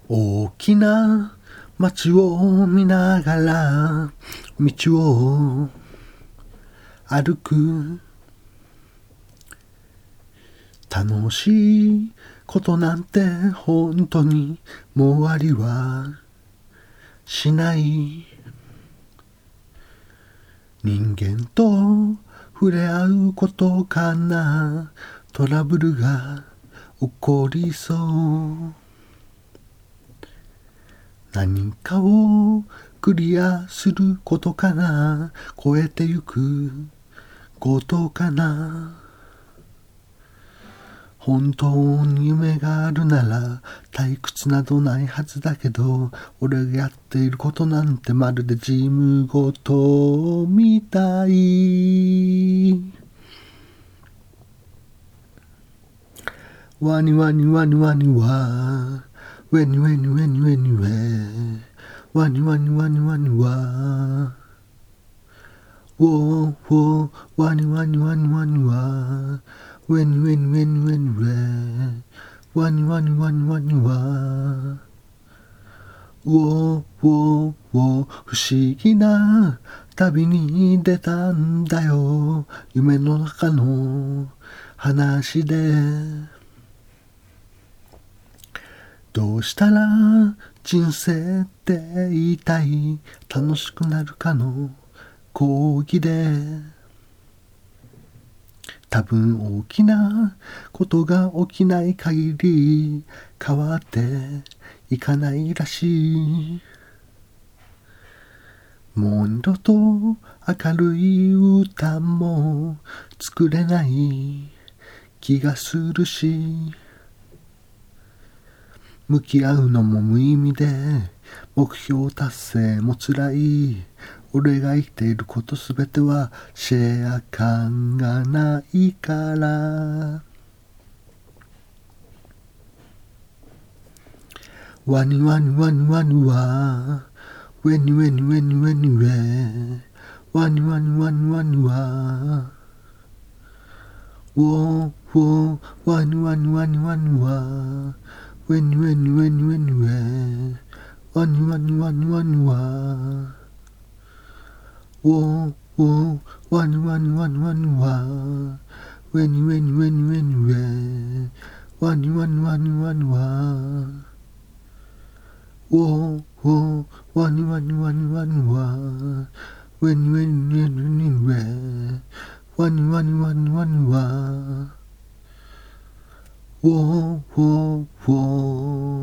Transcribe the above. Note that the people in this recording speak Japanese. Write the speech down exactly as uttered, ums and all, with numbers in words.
大きな街を見ながら道を歩く。楽しいことなんて本当にもうありはしない。人間と触れ合うことかな。トラブルが起こりそう。何かをクリアすることかな。超えてゆくことかな。本当に夢があるなら退屈などないはずだけど、俺がやっていることなんてまるで事務ごとみたい。ワニワニワニワニワウェニウェニウェニウェニウェワニワニワニワニワウォーウォーワニワニワニワニワウェニウェニウェニウェニウェワニワニワニワニワウォーウォーウォー不思議な旅に出たんだよ。夢の中の話でどうしたら人生って言いたい楽しくなるかの講義で、多分大きなことが起きない限り変わっていかないらしい。もう二度と明るい歌も作れない気がするし、向き合うのも無意味で目標達成も辛い。俺が生きていることすべてはシェア感がないから。ワニワニワニワニワウェニウェニウェニウェニウェワニワニワニワニワウォーウォーワニワニワニワニワウェニウェニウェニウェニウェワニワニワニワニワウォーウォーワニワニワニワニワウェニウェニウェニウェニウェワニワニワニワニワウォーウォーワニワニワニワニワウェニウェニウェニウェニウェワニワニワニワニワウォーウォーウォー